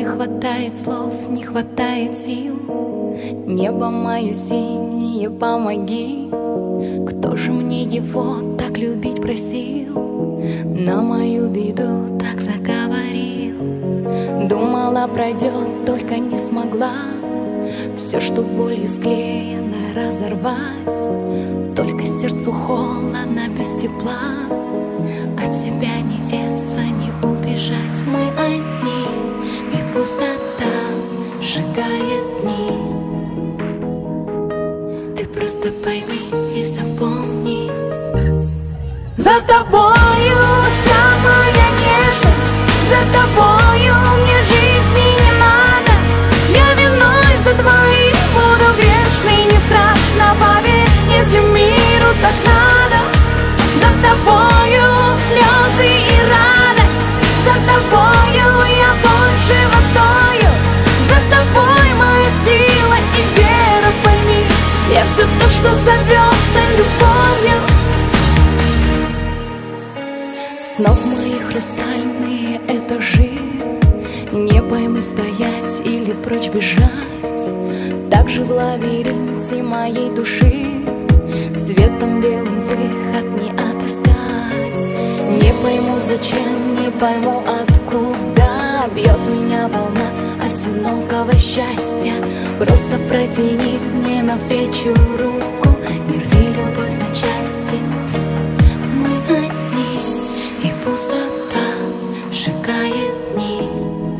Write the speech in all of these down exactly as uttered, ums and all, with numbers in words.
хватает слов, не хватает сил. Небо мое синее, помоги. Кто же мне его так любить просил? На мою беду так заговорил. Думала, пройдет, только не смогла. Все, что болью склеено, разорвать. Только сердцу холодно, без тепла. От тебя не деться, не убежать. Мы одни, и пустота сжигает дни. Ты просто пойми и запомни: за тобою вся моя нежность, за тобою мне жизни не надо. Я виной за двоих буду грешной, не страшно, поверь, если миру так надо. За тобою слезы и радость, за тобою я больше стою. За тобой моя сила и вера, пойми, я все то, что зовется любовью. Снов моих хрустальные этажи, не пойми, стоять или прочь бежать. Так же в лабиринте моей души светом белым выход не отыскать. Не пойму зачем, не пойму откуда бьет меня волна одинокого счастья. Просто протяни мне навстречу руку и рви любовь на части. Мы одни, и пустота сжигает дни.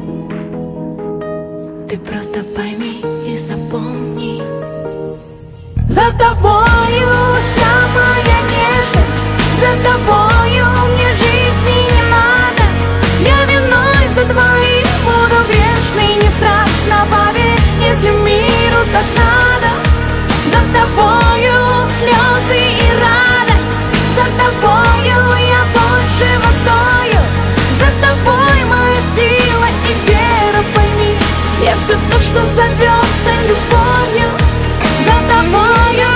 Ты просто пойми и запомни: за тобою вся моя нежность, за тобою мне жизни не надо. Я виной за двоих буду грешной, не страшно, поверь, если миру так надо. За тобою слезы и радость, за тобою я больше стою. За тобой моя сила и вера, пойми, я все то, что зовется любовью. За тобою,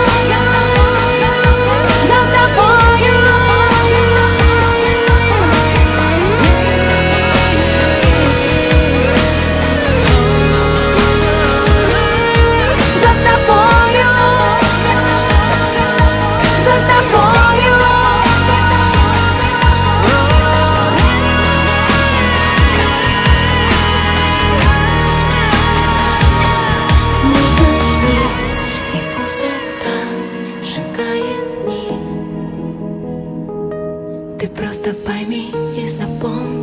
за тобою, за тобою, за тобою. Мы одни, и пустота сжигает дни. Ты просто пойми и запомни: